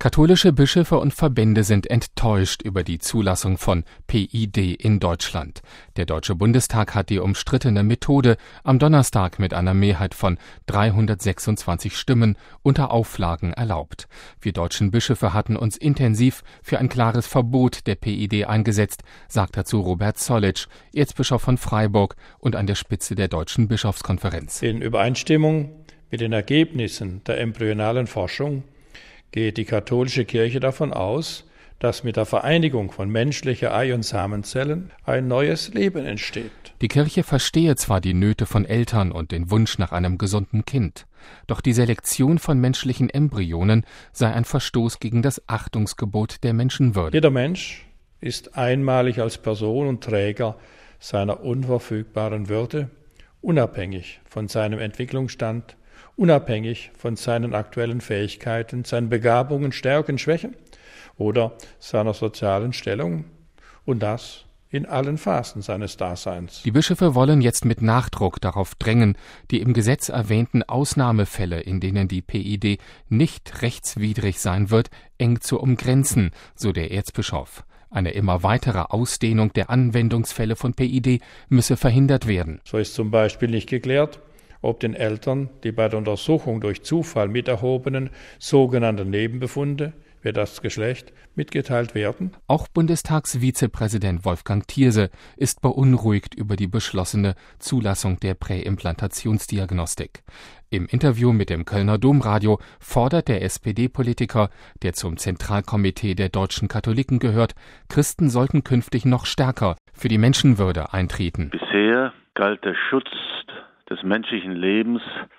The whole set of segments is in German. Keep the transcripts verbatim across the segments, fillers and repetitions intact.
Katholische Bischöfe und Verbände sind enttäuscht über die Zulassung von P I D in Deutschland. Der Deutsche Bundestag hat die umstrittene Methode am Donnerstag mit einer Mehrheit von dreihundertsechsundzwanzig Stimmen unter Auflagen erlaubt. Wir deutschen Bischöfe hatten uns intensiv für ein klares Verbot der P I D eingesetzt, sagt dazu Robert Zollitsch, Erzbischof von Freiburg und an der Spitze der Deutschen Bischofskonferenz. In Übereinstimmung mit den Ergebnissen der embryonalen Forschung geht die katholische Kirche davon aus, dass mit der Vereinigung von menschlicher Ei- und Samenzellen ein neues Leben entsteht. Die Kirche verstehe zwar die Nöte von Eltern und den Wunsch nach einem gesunden Kind, doch die Selektion von menschlichen Embryonen sei ein Verstoß gegen das Achtungsgebot der Menschenwürde. Jeder Mensch ist einmalig als Person und Träger seiner unverfügbaren Würde, unabhängig von seinem Entwicklungsstand, unabhängig von seinen aktuellen Fähigkeiten, seinen Begabungen, Stärken, Schwächen oder seiner sozialen Stellung, und das in allen Phasen seines Daseins. Die Bischöfe wollen jetzt mit Nachdruck darauf drängen, die im Gesetz erwähnten Ausnahmefälle, in denen die P I D nicht rechtswidrig sein wird, eng zu umgrenzen, so der Erzbischof. Eine immer weitere Ausdehnung der Anwendungsfälle von P I D müsse verhindert werden. So ist zum Beispiel nicht geklärt, ob den Eltern die bei der Untersuchung durch Zufall miterhobenen sogenannten Nebenbefunde, wie das Geschlecht, mitgeteilt werden. Auch Bundestagsvizepräsident Wolfgang Thierse ist beunruhigt über die beschlossene Zulassung der Präimplantationsdiagnostik. Im Interview mit dem Kölner Domradio fordert der S P D-Politiker, der zum Zentralkomitee der deutschen Katholiken gehört, Christen sollten künftig noch stärker für die Menschenwürde eintreten. Bisher galt der Schutz des menschlichen Lebens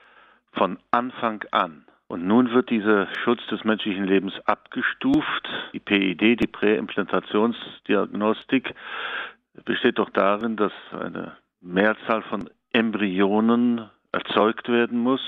von Anfang an. Und nun wird dieser Schutz des menschlichen Lebens abgestuft. Die P I D, die Präimplantationsdiagnostik, besteht doch darin, dass eine Mehrzahl von Embryonen erzeugt werden muss,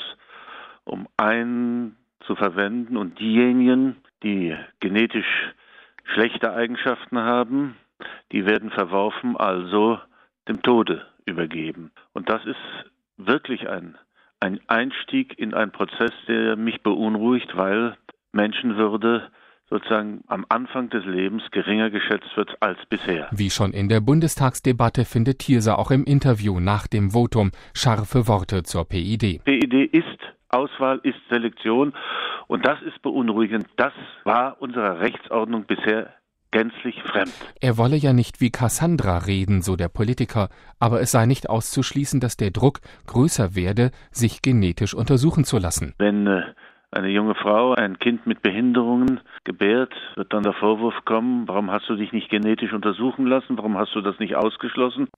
um einen zu verwenden. Und diejenigen, die genetisch schlechte Eigenschaften haben, die werden verworfen, also dem Tode übergeben. Und das ist wirklich ein, ein Einstieg in einen Prozess, der mich beunruhigt, weil Menschenwürde sozusagen am Anfang des Lebens geringer geschätzt wird als bisher. Wie schon in der Bundestagsdebatte findet Thierse auch im Interview nach dem Votum scharfe Worte zur P I D. P I D ist Auswahl, ist Selektion, und das ist beunruhigend. Das war unserer Rechtsordnung bisher gänzlich fremd. Er wolle ja nicht wie Cassandra reden, so der Politiker, aber es sei nicht auszuschließen, dass der Druck größer werde, sich genetisch untersuchen zu lassen. Wenn äh, eine junge Frau ein Kind mit Behinderungen gebärt, wird dann der Vorwurf kommen, warum hast du dich nicht genetisch untersuchen lassen, warum hast du das nicht ausgeschlossen?